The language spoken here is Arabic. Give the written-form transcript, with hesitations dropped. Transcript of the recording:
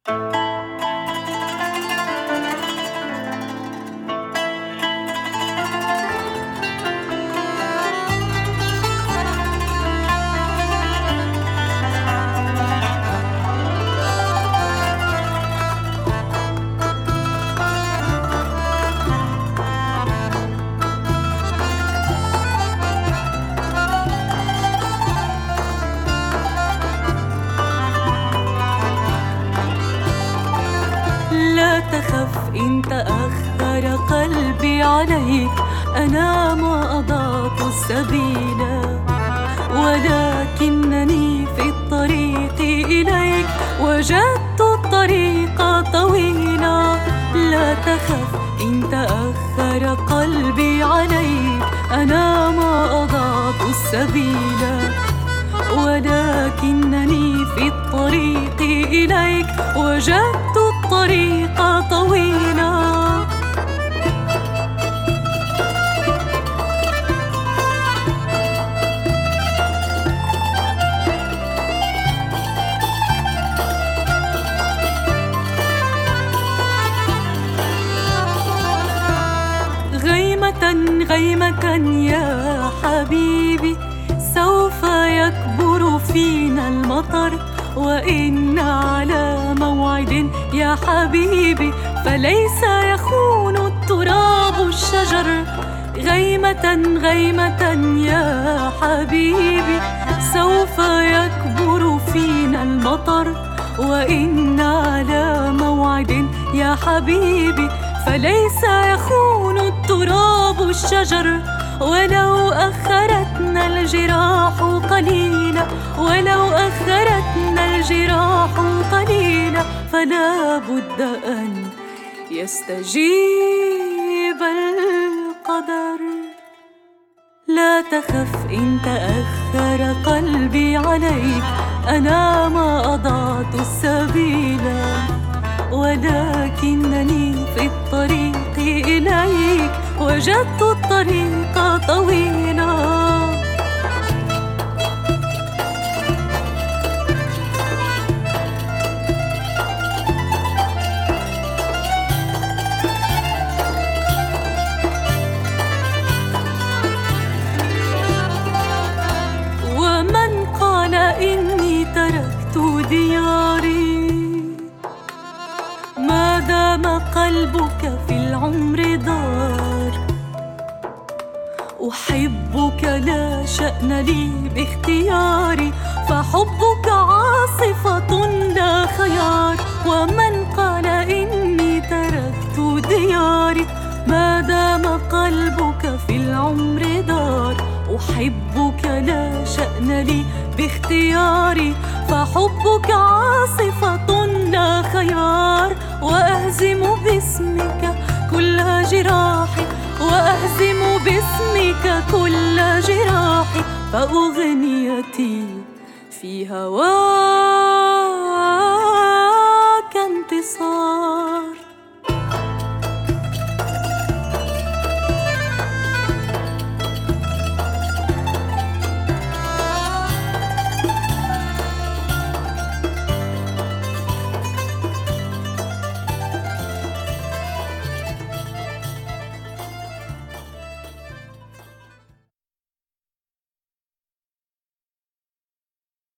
لا تخف إن تأخر قلبي عليك، أنا ما أضعت السبيل، ولكنني في الطريق إليك وجدت الطريق طويلا. لا تخف إن تأخر قلبي عليك، أنا ما أضعت السبيل، ولكنني في الطريق إليك وجدت الطريق طويلا. غيمة غيمة يا حبيبي، سوف يكبر فينا المطر، وإن على موعد يا حبيبي، فليس يخون التراب الشجر. غيمة غيمة يا حبيبي، سوف يكبر فينا المطر، وإن على موعد يا حبيبي، فليس يخون التراب الشجر. ولو أخرتنا الجراح قليلا، ولو أخرتنا الجراح قليلا، فلا بد أن يستجيب القدر. لا تخف إن تأخر قلبي عليك، أنا ما أضعت السبيل، ولكنني في الطريق إليك وجدت الطريق طويلا. ومن قال إني تركت دياري، ما دام قلبك في العمر دار. أحبك لا شأن لي باختياري، فحبك عاصفة لا خيار. ومن قال إني تركت دياري، ما دام قلبك في العمر دار. أحبك لا شأن لي باختياري، فحبك عاصفة لا خيار. وأهزم باسمك كل جراحي، وأهزم باسمك كل جراحي، فأغنيتي في هواك